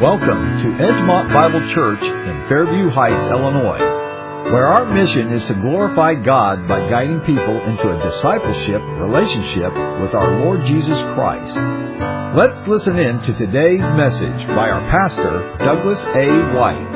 Welcome to Edgemont Bible Church in Fairview Heights, Illinois, where our mission is to glorify God by guiding people into a discipleship relationship with our Lord Jesus Christ. Let's listen in to today's message by our pastor, Douglas A. White.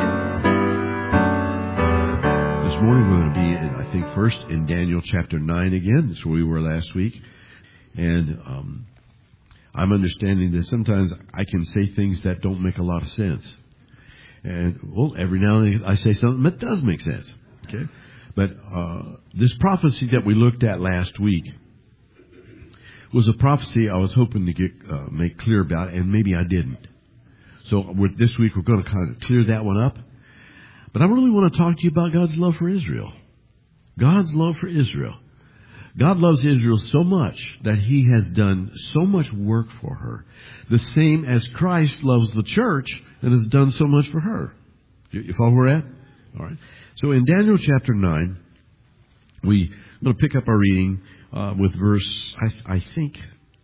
This morning we're going to be, I think, first in Daniel chapter 9 again. That's where we were last week. And I'm understanding that sometimes I can say things that don't make a lot of sense. And, well, every now and then I say something that does make sense. Okay? But this prophecy that we looked at last week was a prophecy I was hoping to make clear about, and maybe I didn't. So this week we're going to kind of clear that one up. But I really want to talk to you about God's love for Israel. God's love for Israel. God loves Israel so much that He has done so much work for her. The same as Christ loves the church and has done so much for her. You follow where we're at? All right. So in Daniel chapter 9, we're going to pick up our reading with verse, I think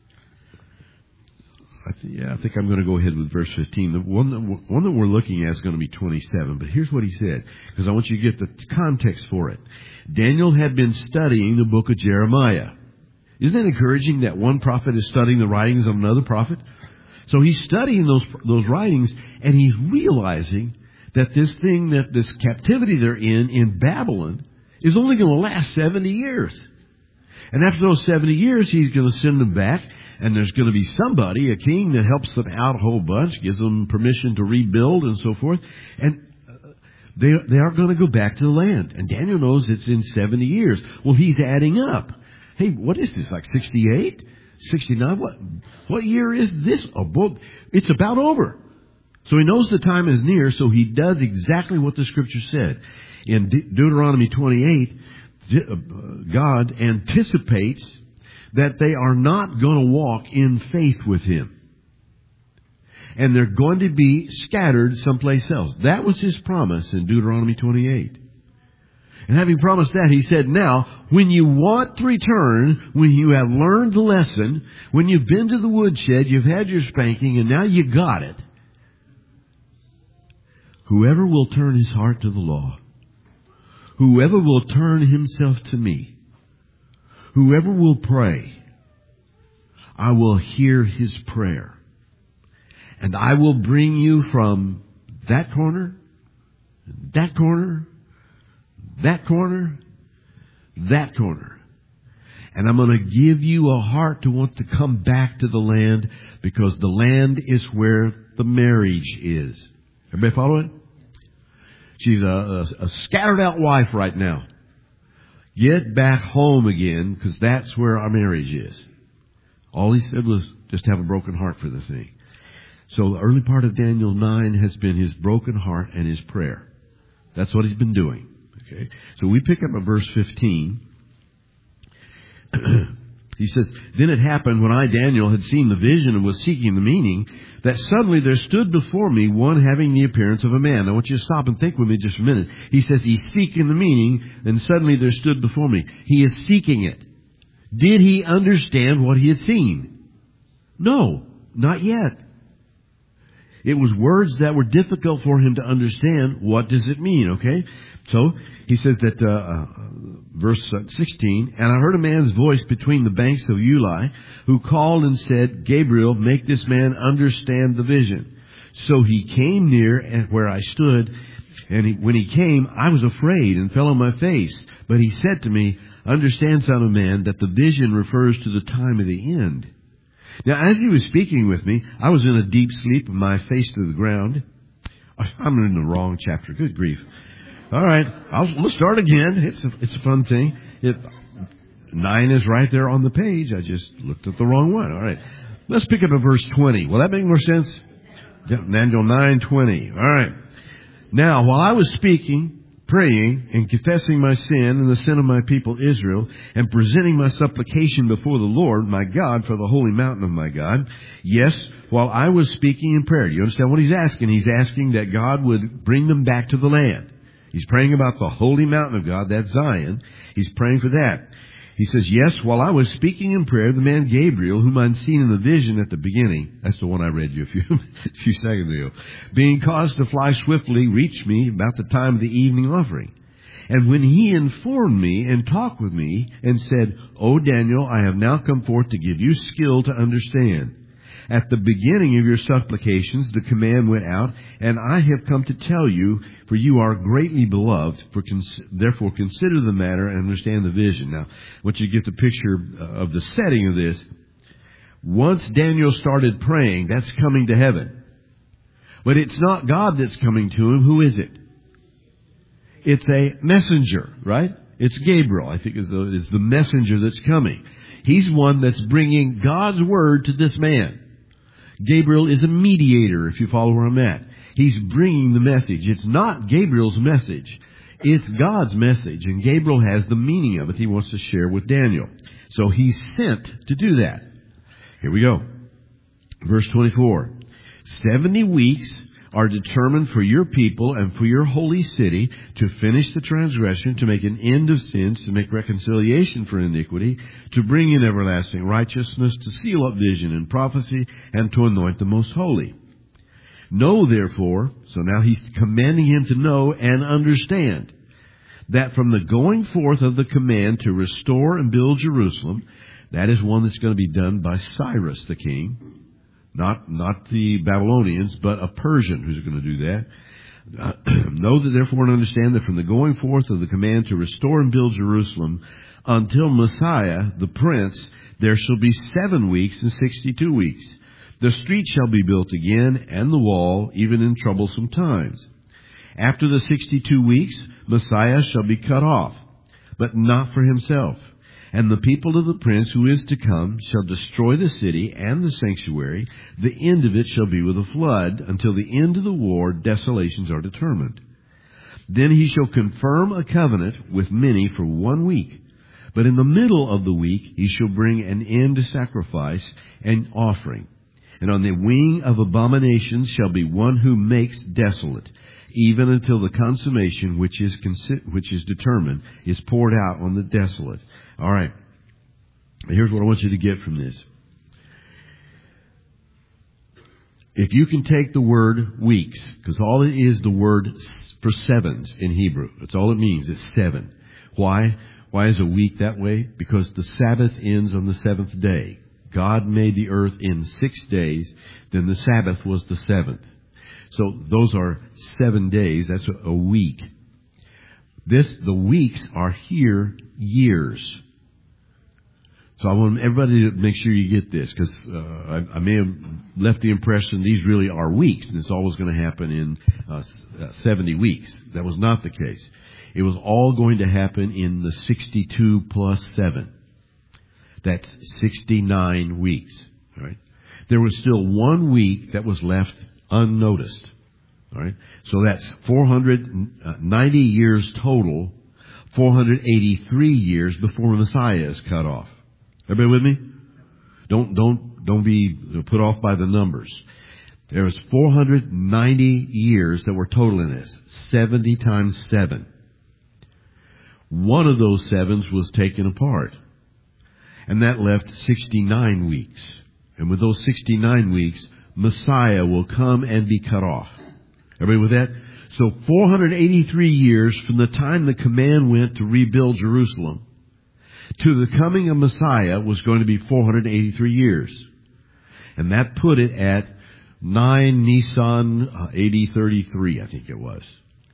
I'm going to go ahead with verse 15. The one that we're looking at is going to be 27. But here's what he said, because I want you to get the context for it. Daniel had been studying the book of Jeremiah. Isn't it encouraging that one prophet is studying the writings of another prophet? So he's studying those writings, and he's realizing that this captivity they're in Babylon is only going to last 70 years. And after those 70 years, he's going to send them back. And there's going to be somebody, a king, that helps them out a whole bunch, gives them permission to rebuild and so forth. And they are going to go back to the land. And Daniel knows it's in 70 years. Well, he's adding up. Hey, what is this, like 68? 69? What year is this? Oh, well, it's about over. So he knows the time is near, so he does exactly what the Scripture said. In Deuteronomy 28, God anticipates that they are not going to walk in faith with Him. And they're going to be scattered someplace else. That was His promise in Deuteronomy 28. And having promised that, He said, now, when you want to return, when you have learned the lesson, when you've been to the woodshed, you've had your spanking, and now you got it, whoever will turn his heart to the law, whoever will turn himself to me, whoever will pray, I will hear his prayer. And I will bring you from that corner, that corner, that corner, that corner. And I'm going to give you a heart to want to come back to the land, because the land is where the marriage is. Everybody follow it? She's a scattered out wife right now. Get back home again, because that's where our marriage is. All he said was just have a broken heart for the thing. So the early part of Daniel 9 has been his broken heart and his prayer. That's what he's been doing. Okay. So we pick up at verse 15. He says, then it happened when I, Daniel, had seen the vision and was seeking the meaning, that suddenly there stood before me one having the appearance of a man. I want you to stop and think with me just a minute. He says he's seeking the meaning, and suddenly there stood before me. He is seeking it. Did he understand what he had seen? No, not yet. It was words that were difficult for him to understand. What does it mean? Okay. So he says that, verse 16, and I heard a man's voice between the banks of Ulai, who called and said, Gabriel, make this man understand the vision. So he came near where I stood, and when he came, I was afraid and fell on my face. But he said to me, understand, son of man, that the vision refers to the time of the end. Now, as he was speaking with me, I was in a deep sleep with my face to the ground. I'm in the wrong chapter. Good grief. All right. Let's start again. It's a fun thing. 9 is right there on the page. I just looked at the wrong one. All right. Let's pick up at verse 20. Will that make more sense? Daniel 9:20. All right. Now, while I was speaking, praying and confessing my sin and the sin of my people Israel, and presenting my supplication before the Lord my God for the holy mountain of my God. Yes, while I was speaking in prayer. Do you understand what he's asking? He's asking that God would bring them back to the land. He's praying about the holy mountain of God, that's Zion. He's praying for that. He says, yes, while I was speaking in prayer, the man Gabriel, whom I'd seen in the vision at the beginning, that's the one I read you a few seconds ago, being caused to fly swiftly, reached me about the time of the evening offering. And when he informed me and talked with me and said, O Daniel, I have now come forth to give you skill to understand. At the beginning of your supplications, the command went out, and I have come to tell you, for you are greatly beloved, therefore consider the matter and understand the vision. Now, I want you to get the picture of the setting of this. Once Daniel started praying, that's coming to heaven. But it's not God that's coming to him. Who is it? It's a messenger, right? It's Gabriel, I think, is the messenger that's coming. He's one that's bringing God's word to this man. Gabriel is a mediator, if you follow where I'm at. He's bringing the message. It's not Gabriel's message. It's God's message. And Gabriel has the meaning of it he wants to share with Daniel. So he's sent to do that. Here we go. Verse 24. 70 weeks are determined for your people and for your holy city to finish the transgression, to make an end of sins, to make reconciliation for iniquity, to bring in everlasting righteousness, to seal up vision and prophecy, and to anoint the most holy. Know therefore, so now he's commanding him to know and understand, that from the going forth of the command to restore and build Jerusalem, that is one that's going to be done by Cyrus the king, not the Babylonians, but a Persian who's going to do that. Know that therefore and understand that from the going forth of the command to restore and build Jerusalem until Messiah, the Prince, there shall be 7 weeks and 62 weeks. The street shall be built again, and the wall, even in troublesome times. After the 62 weeks, Messiah shall be cut off, but not for himself. And the people of the prince who is to come shall destroy the city and the sanctuary. The end of it shall be with a flood. Until the end of the war, desolations are determined. Then he shall confirm a covenant with many for 1 week. But in the middle of the week he shall bring an end to sacrifice and offering. And on the wing of abominations shall be one who makes desolate, even until the consummation which is determined is poured out on the desolate. All right. Here's what I want you to get from this. If you can take the word weeks, because all it is the word for sevens in Hebrew. That's all it means. It's 7. Why? Why is a week that way? Because the Sabbath ends on the 7th day. God made the earth in 6 days. Then the Sabbath was the 7th. So those are 7 days. That's a week. The weeks are here years. So I want everybody to make sure you get this, because I may have left the impression these really are weeks, and it's always going to happen in 70 weeks. That was not the case. It was all going to happen in the 62 plus 7. That's 69 weeks. All right? There was still 1 week that was left unnoticed. All right? So that's 490 years total, 483 years before Messiah is cut off. Everybody with me? Don't be put off by the numbers. There was 490 years that were total in this. 70 times 7. One of those 7s was taken apart. And that left 69 weeks. And with those 69 weeks, Messiah will come and be cut off. Everybody with that? So 483 years from the time the command went to rebuild Jerusalem to the coming of Messiah was going to be 483 years. And that put it at 9 Nisan 8033, I think it was.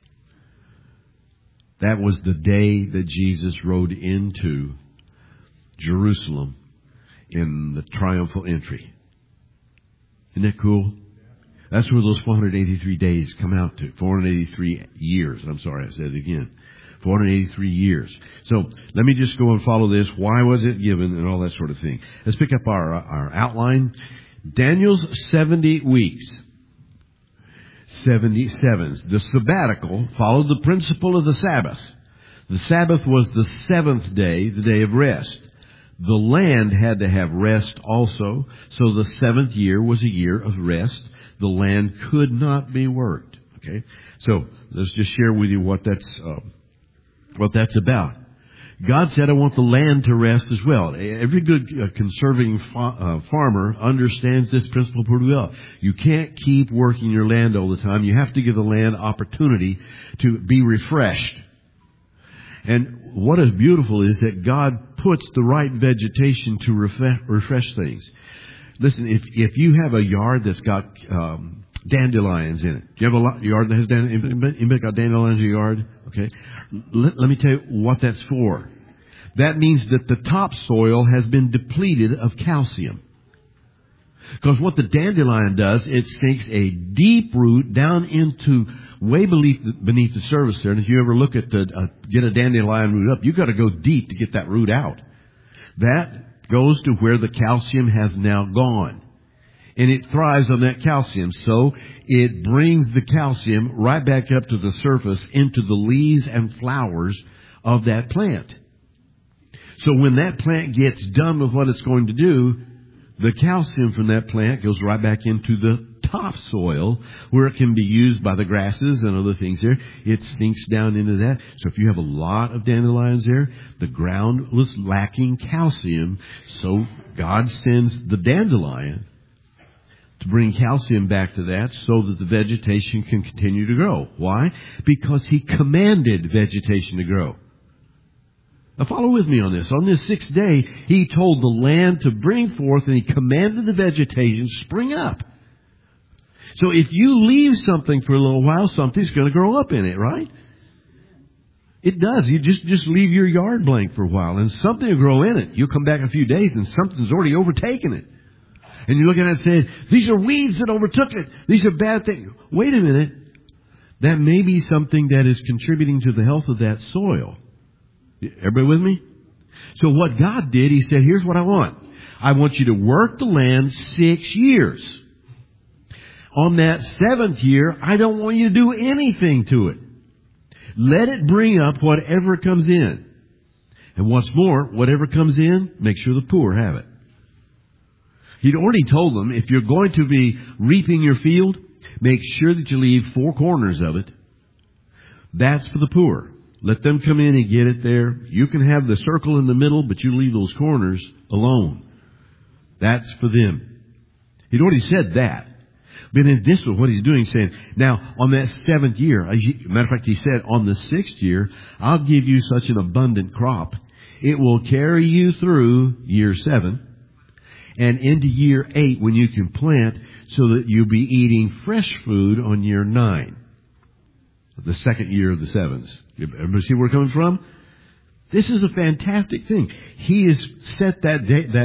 That was the day that Jesus rode into Jerusalem in the triumphal entry. Isn't that cool? That's where those 483 days come out to. 483 years. I'm sorry, I said it again. 483 years. So let me just go and follow this. Why was it given and all that sort of thing. Let's pick up our outline. Daniel's 70 weeks. 77s. The sabbatical followed the principle of the Sabbath. The Sabbath was the 7th day, the day of rest. The land had to have rest also, so the 7th year was a year of rest. The land could not be worked. Okay, so let's just share with you what that's about. God said, I want the land to rest as well. Every good conserving farmer understands this principle pretty well. You can't keep working your land all the time. You have to give the land opportunity to be refreshed. And what is beautiful is that God puts the right vegetation to refresh things. Listen, if you have a yard that's got dandelions in it. Do you have a yard that has dandelions? Anybody got dandelions in your yard? Okay. Let me tell you what that's for. That means that the topsoil has been depleted of calcium. Because what the dandelion does, it sinks a deep root down into way beneath the surface there. And if you ever look at get a dandelion root up, you've got to go deep to get that root out. That goes to where the calcium has now gone. And it thrives on that calcium. So it brings the calcium right back up to the surface into the leaves and flowers of that plant. So when that plant gets done with what it's going to do, the calcium from that plant goes right back into the topsoil where it can be used by the grasses and other things there. It sinks down into that. So if you have a lot of dandelions there, the ground was lacking calcium. So God sends the dandelion to bring calcium back to that so that the vegetation can continue to grow. Why? Because He commanded vegetation to grow. Now follow with me on this. On this sixth day, He told the land to bring forth, and He commanded the vegetation spring up. So if you leave something for a little while, something's going to grow up in it, right? It does. You just leave your yard blank for a while, and something will grow in it. You'll come back in a few days, and something's already overtaken it. And you're looking at it saying, these are weeds that overtook it. These are bad things. Wait a minute. That may be something that is contributing to the health of that soil. Everybody with me? So what God did, He said, here's what I want. I want you to work the land 6 years. On that 7th year, I don't want you to do anything to it. Let it bring up whatever comes in. And what's more, whatever comes in, make sure the poor have it. He'd already told them, if you're going to be reaping your field, make sure that you leave 4 corners of it. That's for the poor. Let them come in and get it there. You can have the circle in the middle, but you leave those corners alone. That's for them. He'd already said that. But in this one, what He's doing, He's saying, now, on that 7th year, matter of fact, He said, on the 6th year, I'll give you such an abundant crop. It will carry you through year 7 and into year 8 when you can plant, so that you'll be eating fresh food on year 9. The 2nd year of the 7s. Everybody see where we're coming from? This is a fantastic thing. He has set that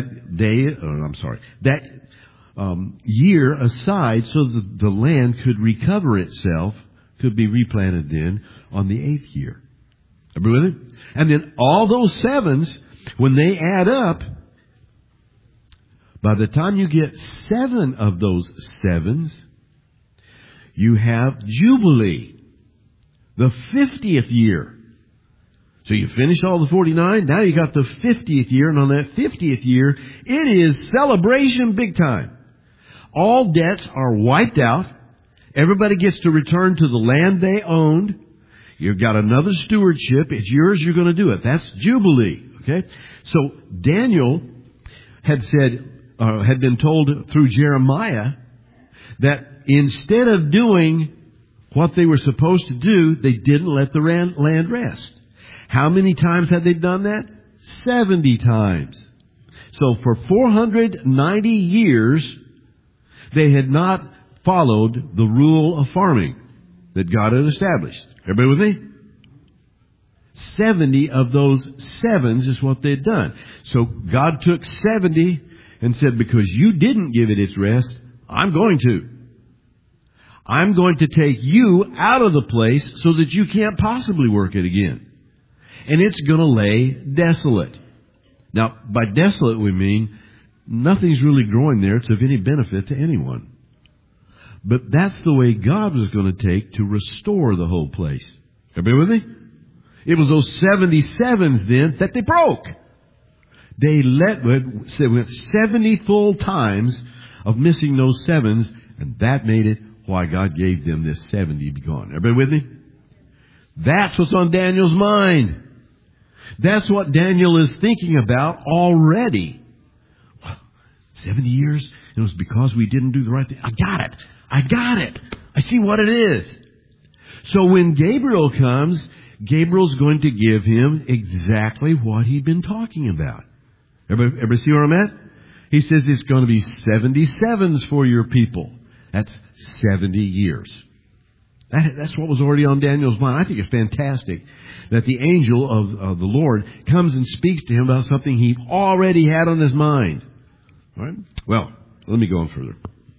year aside so that the land could recover itself, could be replanted then on the 8th year. Everybody with it? And then all those 7s, when they add up, by the time you get 7 of those 7s, you have Jubilee, the 50th year. So you finish all the 49, now you got the 50th year, and on that 50th year, it is celebration big time. All debts are wiped out. Everybody gets to return to the land they owned. You've got another stewardship. It's yours. You're going to do it. That's Jubilee. Okay? So Daniel had been told through Jeremiah that instead of doing what they were supposed to do, they didn't let the land rest. How many times had they done that? 70 times. So for 490 years, they had not followed the rule of farming that God had established. Everybody with me? 70 of those 7s is what they'd done. So God took 70 and said, because you didn't give it its rest, I'm going to. I'm going to take you out of the place so that you can't possibly work it again. And it's going to lay desolate. Now, by desolate we mean nothing's really growing there that's of any benefit to anyone. But that's the way God was going to take to restore the whole place. Everybody with me? It was those 77s then that they broke. They went 70 full times of missing those 7s, and that made it why God gave them this 70 to be gone. Everybody with me? That's what's on Daniel's mind. That's what Daniel is thinking about already. 70 years? It was because we didn't do the right thing. I got it. I see what it is. So when Gabriel comes, Gabriel's going to give him exactly what he'd been talking about. Everybody see where I'm at? He says it's going to be 77s for your people. That's 70 years. That's what was already on Daniel's mind. I think it's fantastic that the angel of the Lord comes and speaks to him about something he already had on his mind. All right? Well, let me go on further.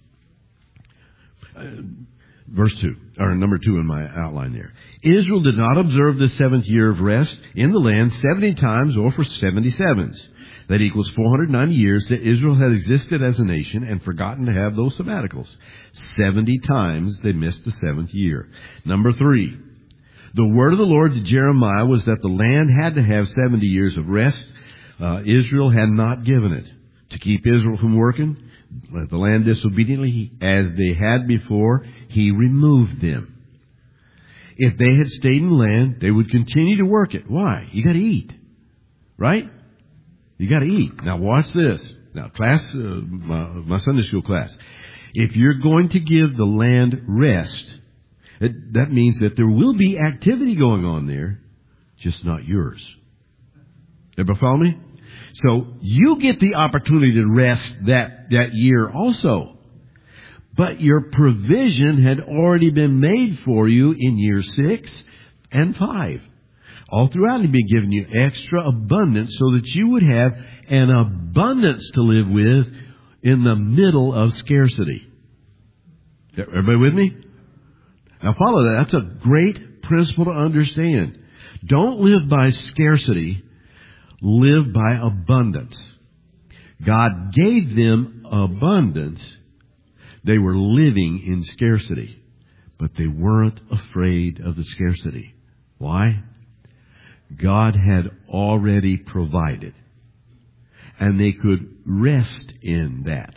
Verse 2, or number 2 in my outline there. Israel did not observe the 7th year of rest in the land 70 times or for 77s. That equals 490 years that Israel had existed as a nation and forgotten to have those sabbaticals. 70 times they missed the 7th year. Number 3, the word of the Lord to Jeremiah was that the land had to have 70 years of rest. Israel had not given it. To keep Israel from working the land disobediently as they had before, he removed them. If they had stayed in the land, they would continue to work it. Why? You got to eat, right? You got to eat. Now watch this. Now class, my Sunday school class. If you're going to give the land rest, that means that there will be activity going on there, just not yours. Everybody follow me? So you get the opportunity to rest that year also. But your provision had already been made for you in year 6 and 5. All throughout he'd been giving you extra abundance so that you would have an abundance to live with in the middle of scarcity. Everybody with me? Now follow that. That's a great principle to understand. Don't live by scarcity. Live by abundance. God gave them abundance. They were living in scarcity, but they weren't afraid of the scarcity. Why? God had already provided, and they could rest in that.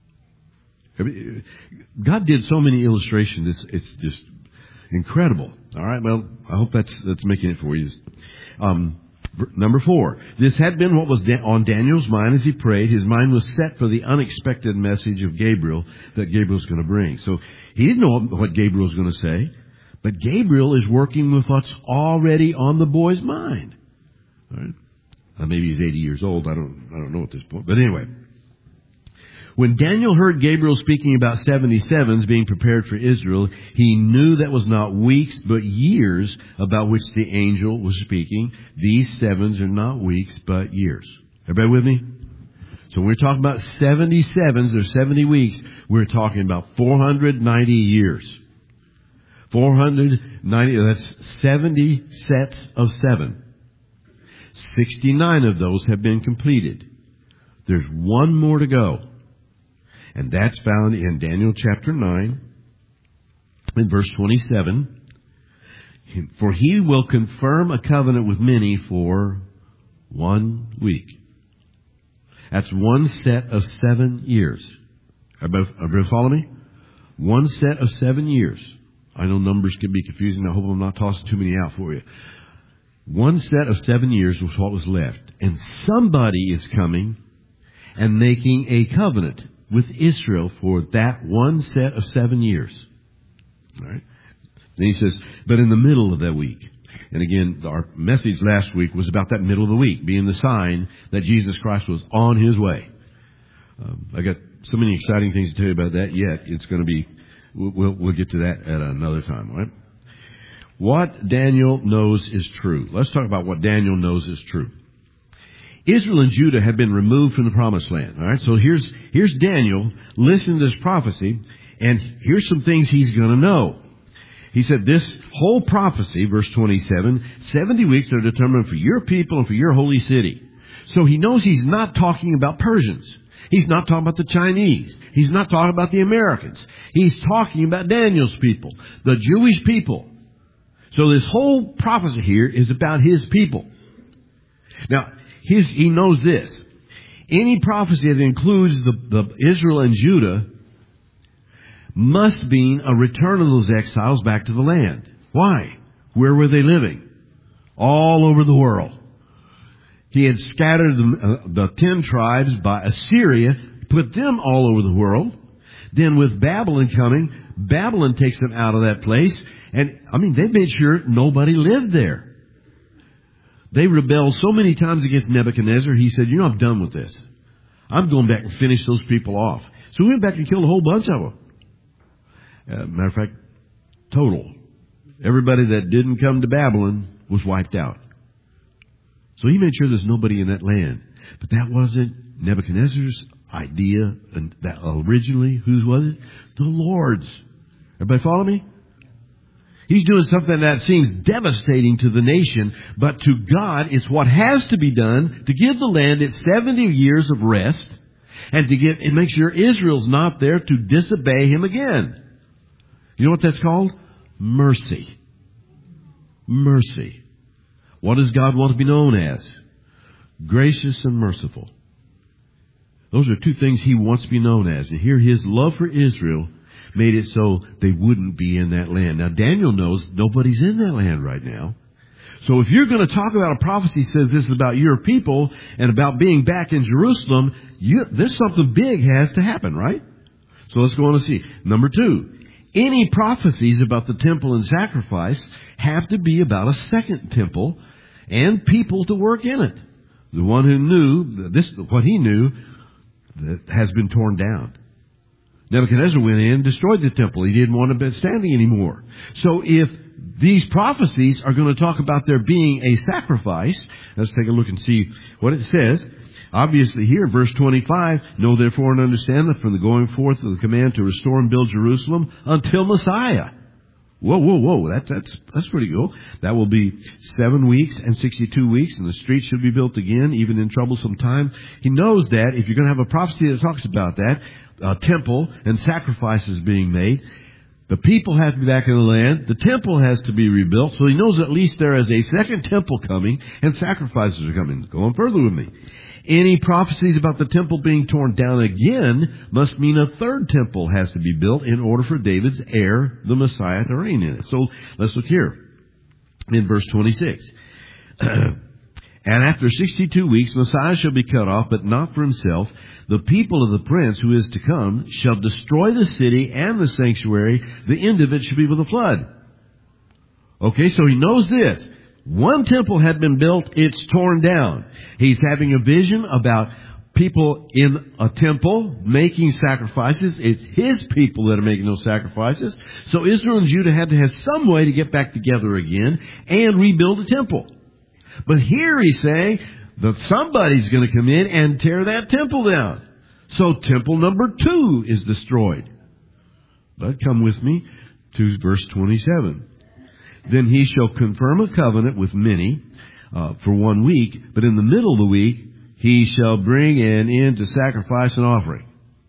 God did so many illustrations, it's just incredible. All right, well, I hope that's making it for you. Number 4, this had been what was on Daniel's mind as he prayed. His mind was set for the unexpected message of Gabriel that Gabriel's going to bring. So he didn't know what Gabriel was going to say, but Gabriel is working with what's already on the boy's mind. All right? Maybe he's 80 years old. I don't know at this point. But anyway, when Daniel heard Gabriel speaking about 77s being prepared for Israel, he knew that was not weeks but years about which the angel was speaking. These 7s are not weeks but years. Everybody with me? So when we're talking about 77s or 70 weeks, we're talking about 490 years. 490, that's 70 sets of 7. 69 of those have been completed. There's one more to go. And that's found in Daniel chapter 9, in verse 27. For he will confirm a covenant with many for 1 week. That's one set of 7 years. Everybody follow me? One set of 7 years. I know numbers can be confusing. I hope I'm not tossing too many out for you. One set of 7 years was what was left. And somebody is coming and making a covenant with Israel for that one set of 7 years. All right. Then he says, but in the middle of that week. And again, our message last week was about that middle of the week being the sign that Jesus Christ was on his way. I got so many exciting things to tell you about that yet. It's going to be, we'll get to that at another time, all right? What Daniel knows is true. Let's talk about what Daniel knows is true. Israel and Judah have been removed from the promised land. All right, so here's Daniel. Listen to this prophecy, and here's some things he's going to know. He said this whole prophecy, verse 27, 70 weeks are determined for your people and for your holy city. So he knows he's not talking about Persians. He's not talking about the Chinese. He's not talking about the Americans. He's talking about Daniel's people, the Jewish people. So this whole prophecy here is about his people. Now, he knows this. Any prophecy that includes the Israel and Judah must mean a return of those exiles back to the land. Why? Where were they living? All over the world. He had scattered the 10 tribes by Assyria, put them all over the world. Then with Babylon coming, Babylon takes them out of that place. And, they made sure nobody lived there. They rebelled so many times against Nebuchadnezzar, he said, I'm done with this. I'm going back and finish those people off. So he went back and killed a whole bunch of them. Matter of fact, total. Everybody that didn't come to Babylon was wiped out. So he made sure there's nobody in that land. But that wasn't Nebuchadnezzar's idea. And that originally, whose was it? The Lord's. Everybody follow me? He's doing something that seems devastating to the nation, but to God, it's what has to be done to give the land its 70 years of rest and to make sure Israel's not there to disobey Him again. You know what that's called? Mercy. Mercy. What does God want to be known as? Gracious and merciful. Those are two things He wants to be known as. And here His love for Israel made it so they wouldn't be in that land. Now Daniel knows nobody's in that land right now. So if you're going to talk about a prophecy that says this is about your people and about being back in Jerusalem, there's something big has to happen, right? So let's go on and see. Number 2. Any prophecies about the temple and sacrifice have to be about a second temple and people to work in it. The one who knew what he knew that has been torn down. Nebuchadnezzar went in and destroyed the temple. He didn't want it to be standing anymore. So if these prophecies are going to talk about there being a sacrifice, let's take a look and see what it says. Obviously here in verse 25, know therefore and understand that from the going forth of the command to restore and build Jerusalem until Messiah. Whoa. That's pretty cool. That will be 7 weeks and 62 weeks, and the street should be built again, even in troublesome time. He knows that if you're going to have a prophecy that talks about that, temple and sacrifices being made, the people have to be back in the land. The temple has to be rebuilt. So he knows at least there is a second temple coming and sacrifices are coming. Go on further with me. Any prophecies about the temple being torn down again must mean a third temple has to be built in order for David's heir, the Messiah, to reign in it. So let's look here in verse 26. And after 62 weeks, Messiah shall be cut off, but not for himself. The people of the prince who is to come shall destroy the city and the sanctuary. The end of it shall be with a flood. Okay, so he knows this. One temple had been built, it's torn down. He's having a vision about people in a temple making sacrifices. It's his people that are making those sacrifices. So Israel and Judah had to have some way to get back together again and rebuild a temple. But here he's saying that somebody's going to come in and tear that temple down. So temple number 2 is destroyed. But come with me to verse 27. Then he shall confirm a covenant with many for 1 week, but in the middle of the week he shall bring an end to sacrifice and offering.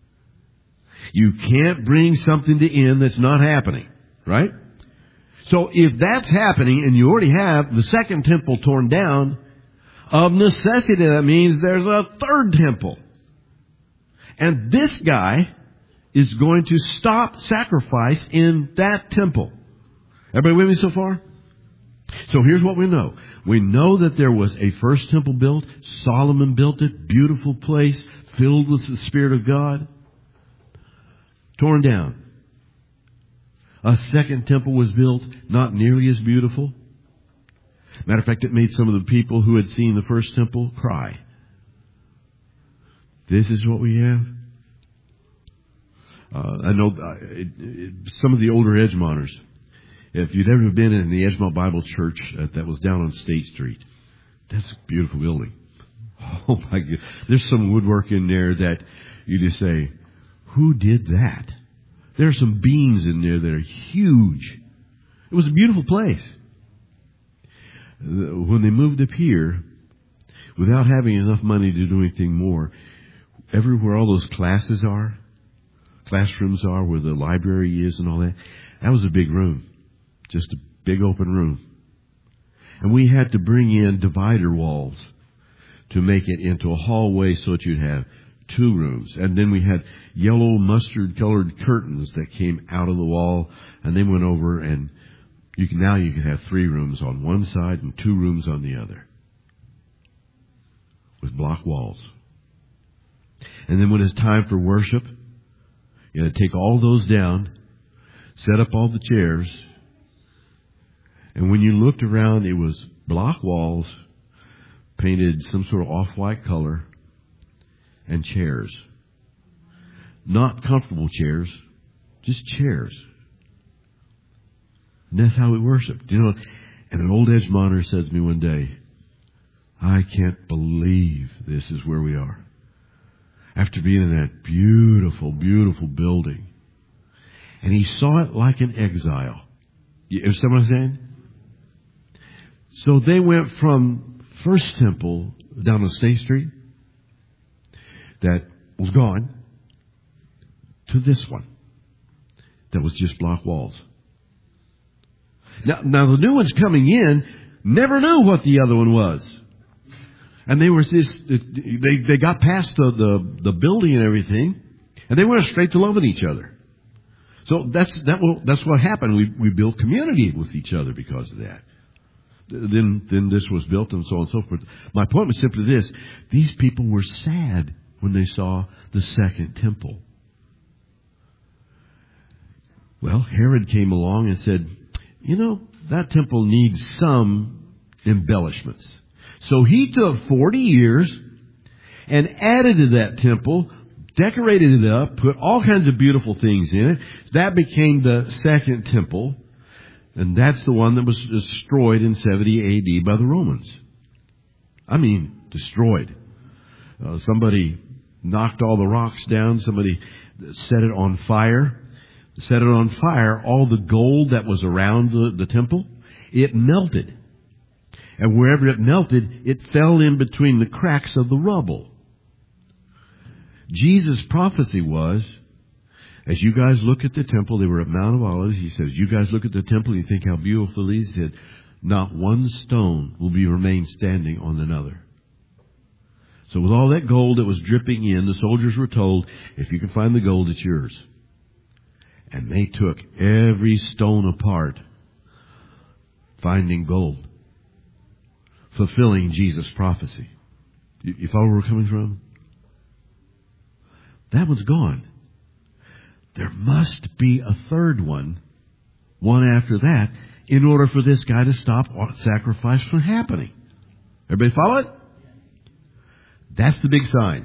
You can't bring something to end that's not happening, right? So if that's happening and you already have the second temple torn down, of necessity that means there's a third temple. And this guy is going to stop sacrifice in that temple. Everybody with me so far? So here's what we know. We know that there was a first temple built. Solomon built it. Beautiful place filled with the Spirit of God. Torn down. A second temple was built, not nearly as beautiful. Matter of fact, it made some of the people who had seen the first temple cry. This is what we have. I know some of the older Edgemonters, if you'd ever been in the Edgemont Bible Church that was down on State Street, that's a beautiful building. Oh my God. There's some woodwork in there that you just say, who did that? There's some beams in there that are huge. It was a beautiful place. When they moved up here, without having enough money to do anything more, everywhere all those classrooms are, where the library is and all that, that was a big room. Just a big open room. And we had to bring in divider walls to make it into a hallway so that you'd have 2 rooms. And then we had yellow mustard colored curtains that came out of the wall and they went over, and you can have 3 rooms on one side and 2 rooms on the other. with block walls. And then when it's time for worship, you had to take all those down, set up all the chairs, and when you looked around, it was block walls, painted some sort of off-white color, and chairs. Not comfortable chairs, just chairs. And that's how we worshiped. You know, and an old Edgemonter said to me one day, I can't believe this is where we are. After being in that beautiful, beautiful building. And he saw it like an exile. You understand what I'm saying? So they went from First Temple down on State Street that was gone to this one that was just block walls. Now the new ones coming in never knew what the other one was. And they were just, they got past the building and everything, and they went straight to loving each other. So that's what happened. We built community with each other because of that. Then this was built and so on and so forth. My point was simply this. These people were sad when they saw the second temple. Well, Herod came along and said, you know, that temple needs some embellishments. So he took 40 years and added to that temple, decorated it up, put all kinds of beautiful things in it. That became the second temple. And that's the one that was destroyed in 70 A.D. by the Romans. I mean, destroyed. Somebody knocked all the rocks down. Somebody set it on fire. Set it on fire. All the gold that was around the temple, it melted. And wherever it melted, it fell in between the cracks of the rubble. Jesus' prophecy was, as you guys look at the temple, they were at Mount of Olives. He says, you guys look at the temple and you think how beautiful it is. He said, not one stone will remain standing on another. So with all that gold that was dripping in, the soldiers were told, if you can find the gold, it's yours. And they took every stone apart, finding gold, fulfilling Jesus' prophecy. You follow where we're coming from? That one's gone. There must be a third one after that, in order for this guy to stop sacrifice from happening. Everybody follow it? That's the big sign.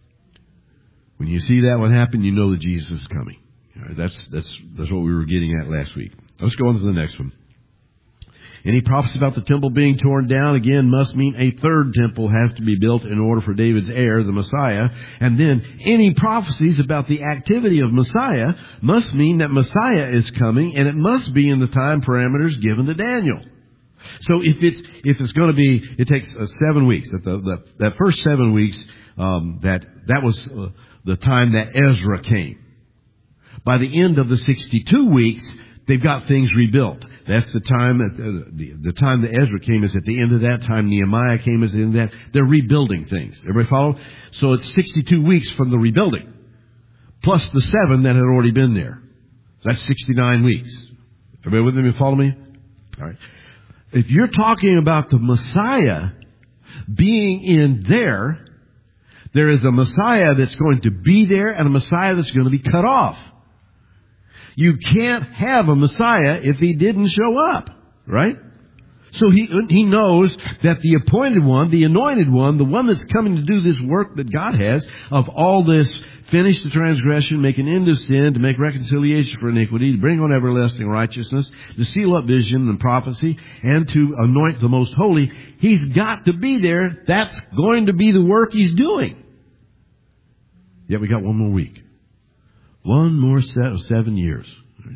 When you see that one happen, you know that Jesus is coming. All right, that's what we were getting at last week. Let's go on to the next one. Any prophecy about the temple being torn down, again, must mean a third temple has to be built in order for David's heir, the Messiah. And then any prophecies about the activity of Messiah must mean that Messiah is coming, and it must be in the time parameters given to Daniel. So if it's going to be, it takes 7 weeks. That first 7 weeks, that was the time that Ezra came. By the end of the 62 weeks, they've got things rebuilt. That's the time that the time that Ezra came is at the end of that time. Nehemiah came is at the end of that. They're rebuilding things. Everybody follow? So it's 62 weeks from the rebuilding, plus the 7 that had already been there. That's 69 weeks. Everybody with me? Follow me? All right. If you're talking about the Messiah being in there, there is a Messiah that's going to be there and a Messiah that's going to be cut off. You can't have a Messiah if he didn't show up, right? So he knows that the appointed one, the anointed one, the one that's coming to do this work that God has of all this, finish the transgression, make an end of sin, to make reconciliation for iniquity, to bring on everlasting righteousness, to seal up vision and prophecy, and to anoint the most holy. He's got to be there. That's going to be the work he's doing. Yet we got one more week. One more set of 7 years. Right?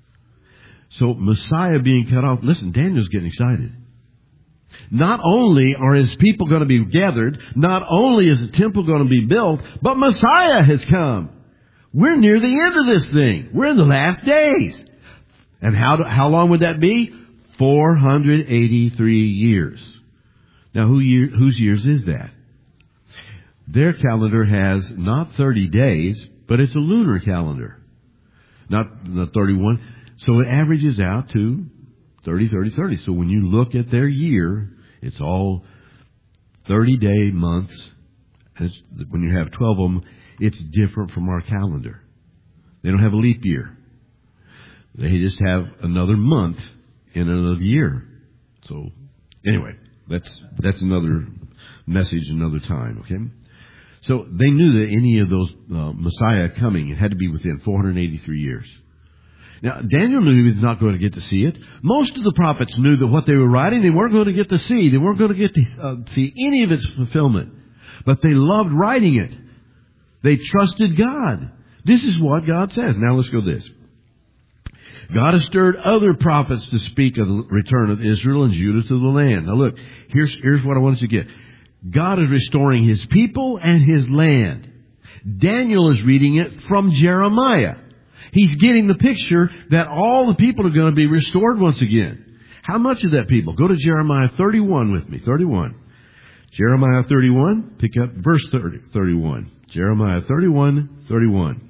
So Messiah being cut off. Listen, Daniel's getting excited. Not only are his people going to be gathered, not only is the temple going to be built, but Messiah has come. We're near the end of this thing. We're in the last days. And how long would that be? 483 years. Now, whose years is that? Their calendar has not 30 days, but it's a lunar calendar. Not 31. So it averages out to 30, 30, 30. So when you look at their year, it's all 30-day months. And when you have 12 of them, it's different from our calendar. They don't have a leap year. They just have another month in another year. So, anyway, that's another message another time, okay? So they knew that any of those Messiah coming, it had to be within 483 years. Now, Daniel knew he was not going to get to see it. Most of the prophets knew that what they were writing, they weren't going to get to see. They weren't going to get to see any of its fulfillment. But they loved writing it. They trusted God. This is what God says. Now let's go to this. God has stirred other prophets to speak of the return of Israel and Judah to the land. Now look, here's what I want you to get. God is restoring His people and His land. Daniel is reading it from Jeremiah. He's getting the picture that all the people are going to be restored once again. How much of that people? Go to Jeremiah 31 with me. 31. Jeremiah 31, pick up verse 31. Jeremiah 31, 31.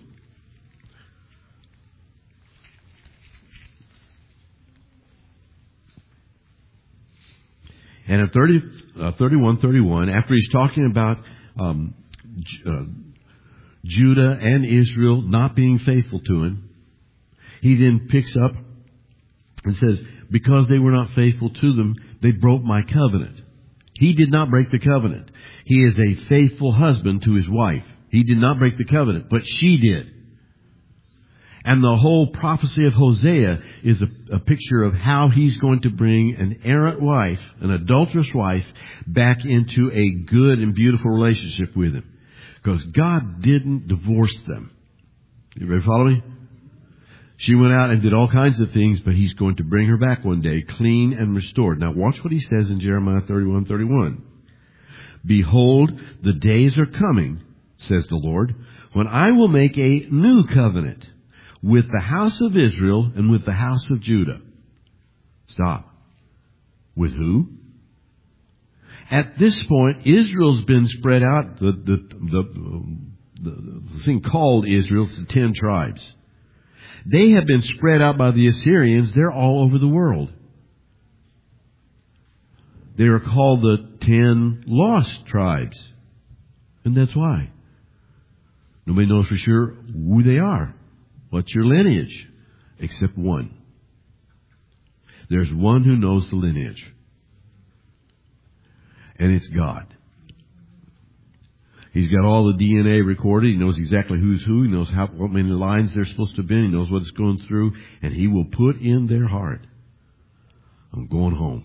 And in 31, after he's talking about Judah and Israel not being faithful to Him, he then picks up and says, because they were not faithful to them, they broke my covenant. He did not break the covenant. He is a faithful husband to his wife. He did not break the covenant, but she did. And the whole prophecy of Hosea is a picture of how he's going to bring an errant wife, an adulterous wife, back into a good and beautiful relationship with him. Because God didn't divorce them. You ready to follow me? She went out and did all kinds of things, but He's going to bring her back one day, clean and restored. Now watch what He says in Jeremiah 31:31. Behold, the days are coming, says the Lord, when I will make a new covenant with the house of Israel and with the house of Judah. Stop. With who? At this point, Israel's been spread out. The thing called Israel is the 10 tribes. They have been spread out by the Assyrians. They're all over the world. They are called the 10 lost tribes. And that's why. Nobody knows for sure who they are. What's your lineage? Except one. There's one who knows the lineage. And it's God. He's got all the DNA recorded. He knows exactly who's who. He knows what many lines they're supposed to be. He knows what it's going through. And He will put in their heart, I'm going home.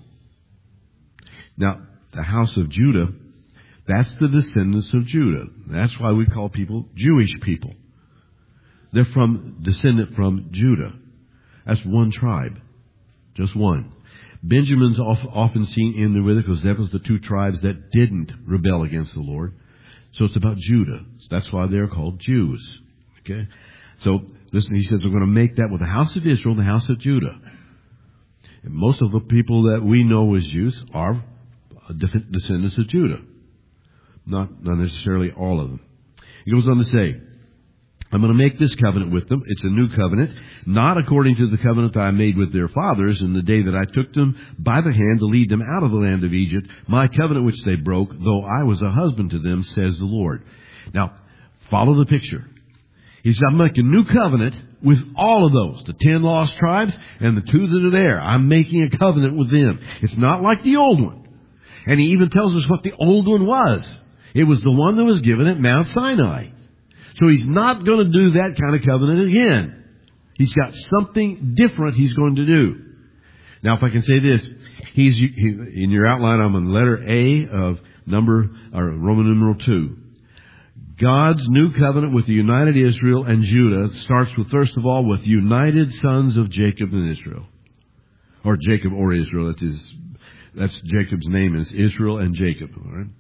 Now, the house of Judah, that's the descendants of Judah. That's why we call people Jewish people. They're descendant from Judah. That's one tribe. Just one. Benjamin's often seen in there with it because that was the 2 tribes that didn't rebel against the Lord. So it's about Judah. That's why they're called Jews. Okay? So, listen, He says, we're going to make that with the house of Israel and the house of Judah. And most of the people that we know as Jews are descendants of Judah. Not necessarily all of them. He goes on to say, I'm going to make this covenant with them. It's a new covenant, not according to the covenant that I made with their fathers in the day that I took them by the hand to lead them out of the land of Egypt, my covenant which they broke, though I was a husband to them, says the Lord. Now, follow the picture. He says, I'm making a new covenant with all of those, the 10 lost tribes and the 2 that are there. I'm making a covenant with them. It's not like the old one. And He even tells us what the old one was. It was the one that was given at Mount Sinai. So He's not going to do that kind of covenant again. He's got something different He's going to do. Now, if I can say this, in your outline, I'm on letter A of Roman numeral 2. God's new covenant with the united Israel and Judah starts with, first of all, with united sons of Jacob and Israel. Or Jacob or Israel. That's Jacob's name is Israel and Jacob. All right?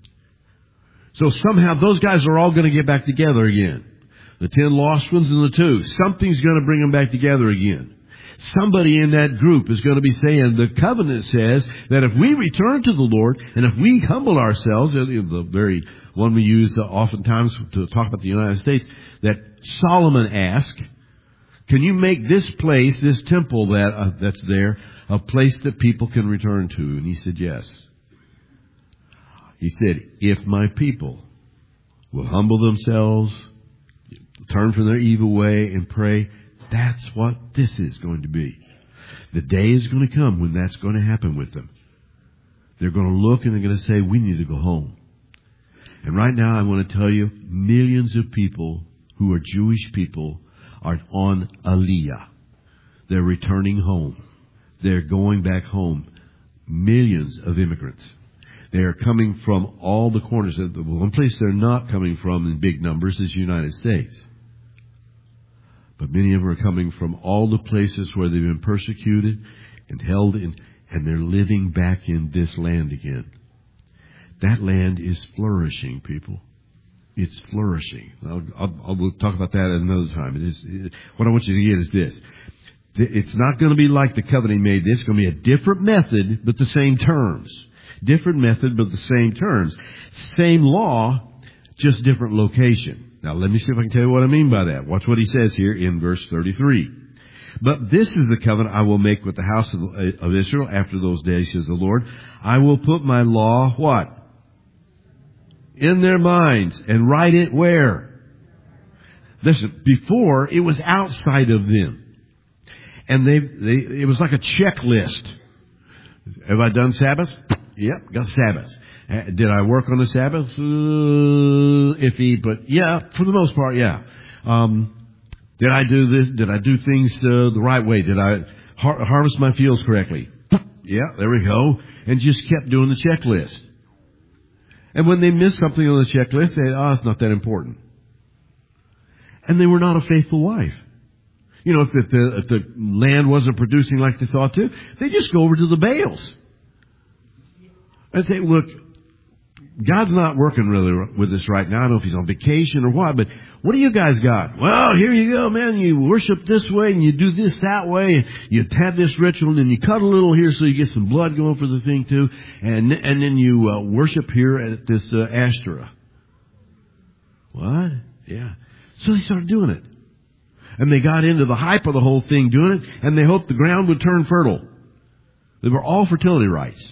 So somehow those guys are all going to get back together again. The 10 lost ones and the 2. Something's going to bring them back together again. Somebody in that group is going to be saying, the covenant says that if we return to the Lord and if we humble ourselves, the very one we use oftentimes to talk about the United States, that Solomon asked, can you make this place, this temple that's there, a place that people can return to? And he said, yes. He said, if my people will humble themselves, turn from their evil way and pray, that's what this is going to be. The day is going to come when that's going to happen with them. They're going to look and they're going to say, we need to go home. And right now I want to tell you, millions of people who are Jewish people are on Aliyah. They're returning home. They're going back home. Millions of immigrants. They are coming from all the corners. The one place they're not coming from in big numbers is the United States. But many of them are coming from all the places where they've been persecuted and held in, and they're living back in this land again. That land is flourishing, people. It's flourishing. We'll talk about that at another time. What I want you to get is this. It's not going to be like the covenant made. It's going to be a different method, but the same terms. Different method, but the same terms. Same law, just different location. Now, let me see if I can tell you what I mean by that. Watch what he says here in verse 33. But this is the covenant I will make with the house of Israel after those days, says the Lord. I will put my law, what? In their minds, and write it where? Listen, before it was outside of them. And it was like a checklist. Have I done Sabbath? Yep, got Sabbath. Did I work on the Sabbath? Iffy, but yeah, for the most part, yeah. Did I do this? Did I do things the right way? Did I harvest my fields correctly? Yeah, there we go. And just kept doing the checklist. And when they missed something on the checklist, they said, it's not that important. And they were not a faithful wife. You know, if the land wasn't producing like they thought to, they just go over to the Baals. And say, look, God's not working really with us right now. I don't know if he's on vacation or what, but what do you guys got? Well, here you go, man. You worship this way and you do this that way. And you have this ritual and then you cut a little here so you get some blood going for the thing too. And then you worship here at this Ashtoreth. What? Yeah. So they started doing it. And they got into the hype of the whole thing doing it, and they hoped the ground would turn fertile. They were all fertility rites.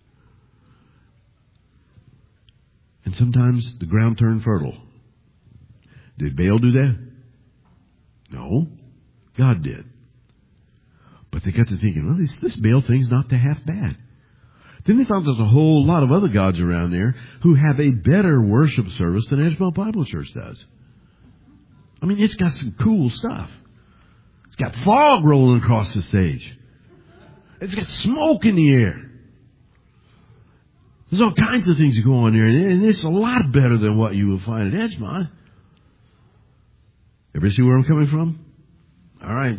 And sometimes the ground turned fertile. Did Baal do that? No. God did. But they got to thinking, well, this Baal thing's not half bad. Then they found there's a whole lot of other gods around there who have a better worship service than Edgemont Bible Church does. I mean, it's got some cool stuff. It's got fog rolling across the stage. It's got smoke in the air. There's all kinds of things that go on there, and it's a lot better than what you will find at Edgemont. Everybody see where I'm coming from? All right.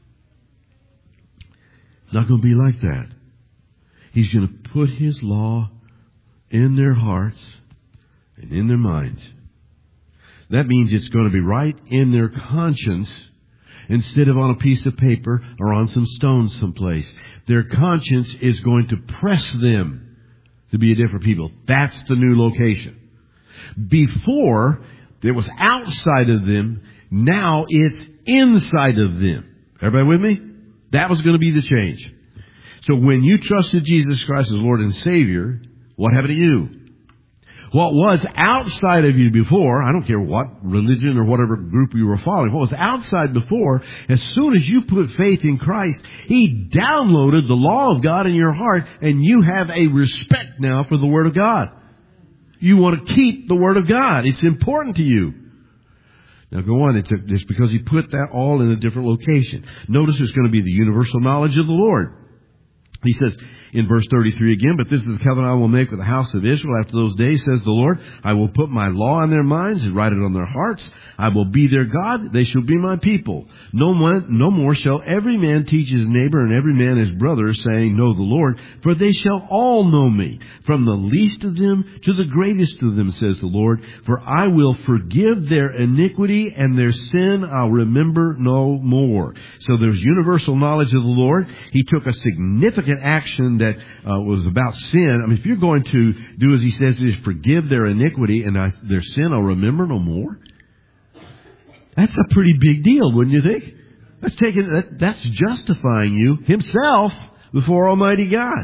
It's not going to be like that. He's going to put his law in their hearts and in their minds. That means it's going to be right in their conscience instead of on a piece of paper or on some stones someplace. Their conscience is going to press them to be a different people. That's the new location. Before, it was outside of them. Now it's inside of them. Everybody with me? That was going to be the change. So when you trusted Jesus Christ as Lord and Savior, what happened to you? What was outside of you before, I don't care what religion or whatever group you were following, what was outside before, as soon as you put faith in Christ, He downloaded the law of God in your heart, and you have a respect now for the Word of God. You want to keep the Word of God. It's important to you. Now go on, it's because He put that all in a different location. Notice there's going to be the universal knowledge of the Lord. He says in verse 33 again, but this is the covenant I will make with the house of Israel after those days, says the Lord. I will put my law in their minds and write it on their hearts. I will be their God. They shall be my people. No more shall every man teach his neighbor and every man his brother, saying, know the Lord, for they shall all know me, from the least of them to the greatest of them, says the Lord. For I will forgive their iniquity and their sin I'll remember no more. So there's universal knowledge of the Lord. He took a significant action that was about sin. I mean, if you're going to do as He says, is forgive their iniquity and their sin I'll remember no more. That's a pretty big deal, wouldn't you think? That's justifying you Himself before Almighty God.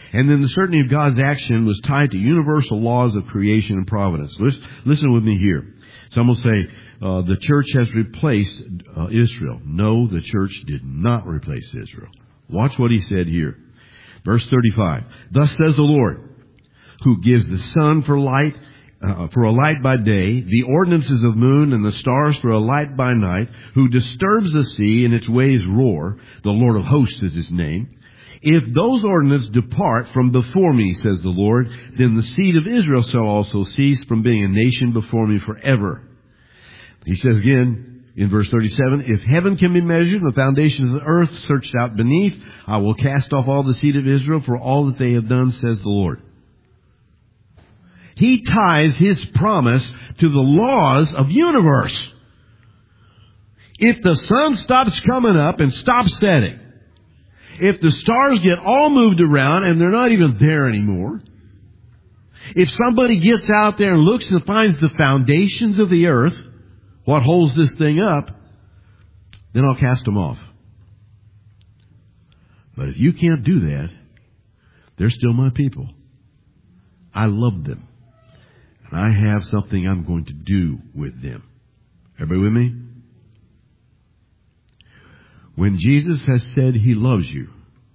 And then the certainty of God's action was tied to universal laws of creation and providence. Listen with me here. Some will say, the church has replaced Israel. No, the church did not replace Israel. Watch what he said here. Verse 35. Thus says the Lord, who gives the sun for light, for a light by day, the ordinances of moon and the stars for a light by night, who disturbs the sea and its waves roar. The Lord of hosts is his name. If those ordinances depart from before me, says the Lord, then the seed of Israel shall also cease from being a nation before me forever. He says again in verse 37, if heaven can be measured and the foundations of the earth searched out beneath, I will cast off all the seed of Israel for all that they have done, says the Lord. He ties his promise to the laws of universe. If the sun stops coming up and stops setting, if the stars get all moved around and they're not even there anymore, if somebody gets out there and looks and finds the foundations of the earth, what holds this thing up, then I'll cast them off. But if you can't do that, they're still my people. I love them. And I have something I'm going to do with them. Everybody with me? When Jesus has said he loves you,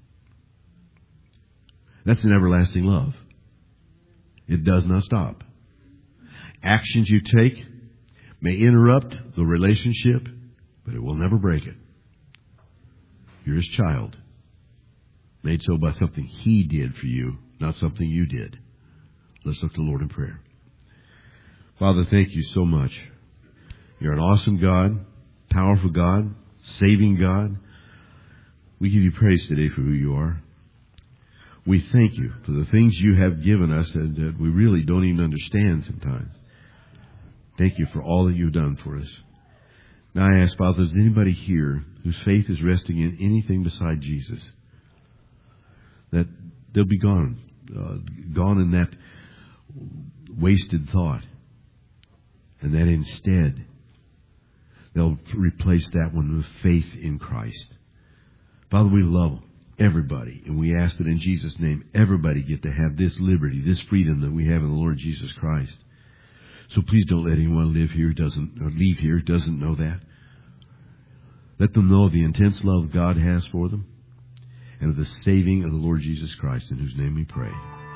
that's an everlasting love. It does not stop. Actions you take may interrupt the relationship, but it will never break it. You're his child, made so by something he did for you, not something you did. Let's look to the Lord in prayer. Father, thank you so much. You're an awesome God, powerful God, saving God. We give you praise today for who you are. We thank you for the things you have given us that we really don't even understand sometimes. Thank you for all that you've done for us. Now I ask, Father, is anybody here whose faith is resting in anything beside Jesus, that they'll be gone in that wasted thought, and that instead they'll replace that one with faith in Christ. Father, we love everybody, and we ask that in Jesus' name everybody get to have this liberty, this freedom that we have in the Lord Jesus Christ. So please don't let anyone leave here doesn't know that. Let them know of the intense love God has for them and of the saving of the Lord Jesus Christ, in whose name we pray.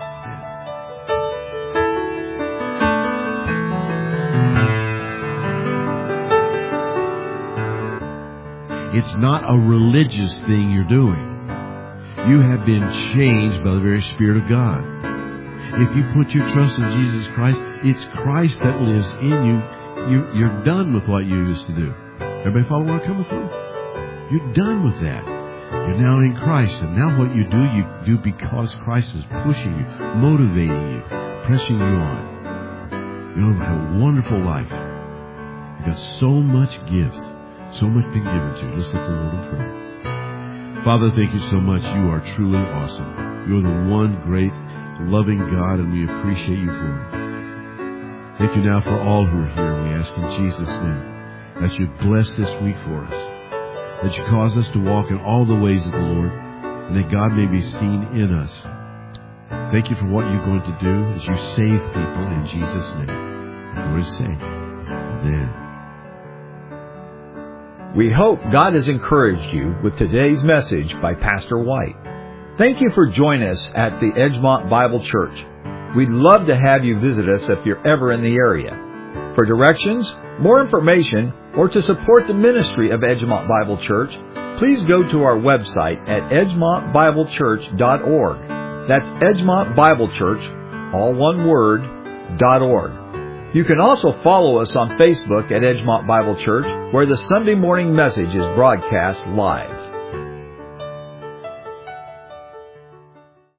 It's not a religious thing you're doing. You have been changed by the very Spirit of God. If you put your trust in Jesus Christ, it's Christ that lives in you. You're done with what you used to do. Everybody follow where I'm coming from? You're done with that. You're now in Christ. And now what you do because Christ is pushing you, motivating you, pressing you on. You'll have a wonderful life. You've got so much gifts. So much being given to you. Let's look to the Lord in prayer. Father, thank you so much. You are truly awesome. You're the one great, loving God, and we appreciate you for it. Thank you now for all who are here. We ask in Jesus' name that you bless this week for us, that you cause us to walk in all the ways of the Lord, and that God may be seen in us. Thank you for what you're going to do as you save people in Jesus' name. Lord, say, amen. We hope God has encouraged you with today's message by Pastor White. Thank you for joining us at the Edgemont Bible Church. We'd love to have you visit us if you're ever in the area. For directions, more information, or to support the ministry of Edgemont Bible Church, please go to our website at edgemontbiblechurch.org. That's Edgemont Bible Church, all one word, .org. You can also follow us on Facebook at Edgemont Bible Church, where the Sunday morning message is broadcast live.